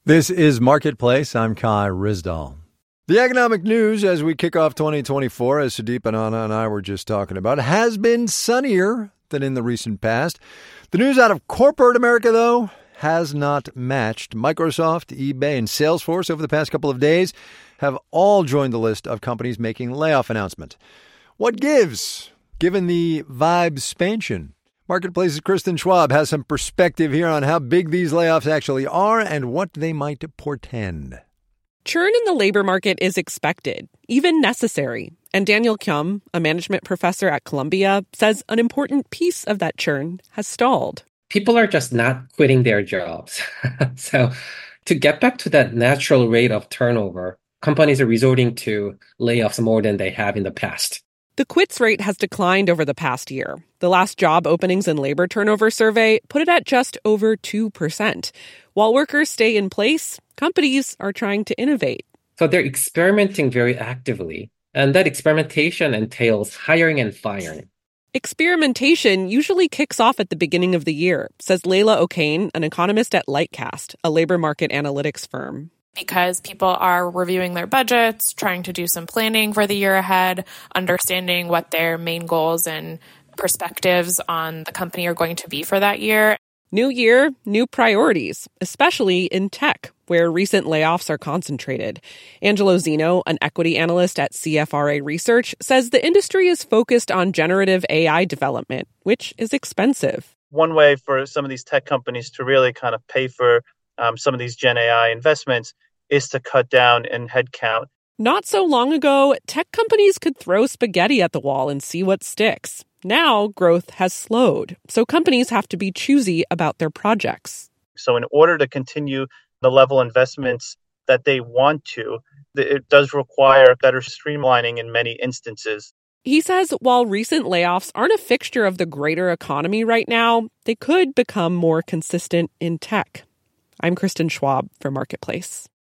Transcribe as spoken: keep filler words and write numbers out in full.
This is Marketplace. I'm Kai Rizdal. The economic news as we kick off twenty twenty-four, as Sudeep and Anna and I were just talking about, has been sunnier than in the recent past. The news out of corporate America, though, has not matched. Microsoft, eBay, and Salesforce over the past couple of days have all joined the list of companies making layoff announcements. What gives, given the vibe expansion? Marketplace's Kristen Schwab has some perspective here on how big these layoffs actually are and what they might portend. Churn in the labor market is expected, even necessary. And Daniel Kyum, a management professor at Columbia, says an important piece of that churn has stalled. People are just not quitting their jobs. So to get back to that natural rate of turnover, companies are resorting to layoffs more than they have in the past. The quits rate has declined over the past year. The last job openings and labor turnover survey put it at just over two percent. While workers stay in place, companies are trying to innovate. So they're experimenting very actively, and that experimentation entails hiring and firing. Experimentation usually kicks off at the beginning of the year, says Layla O'Kane, an economist at Lightcast, a labor market analytics firm. Because people are reviewing their budgets, trying to do some planning for the year ahead, understanding what their main goals and perspectives on the company are going to be for that year. New year, new priorities, especially in tech, where recent layoffs are concentrated. Angelo Zeno, an equity analyst at C F R A Research, says the industry is focused on generative A I development, which is expensive. One way for some of these tech companies to really kind of pay for um, some of these Gen A I investments is to cut down in headcount. Not so long ago, tech companies could throw spaghetti at the wall and see what sticks. Now, growth has slowed, so companies have to be choosy about their projects. So in order to continue the level of investments that they want to, it does require better streamlining in many instances. He says while recent layoffs aren't a fixture of the greater economy right now, they could become more consistent in tech. I'm Kristen Schwab for Marketplace.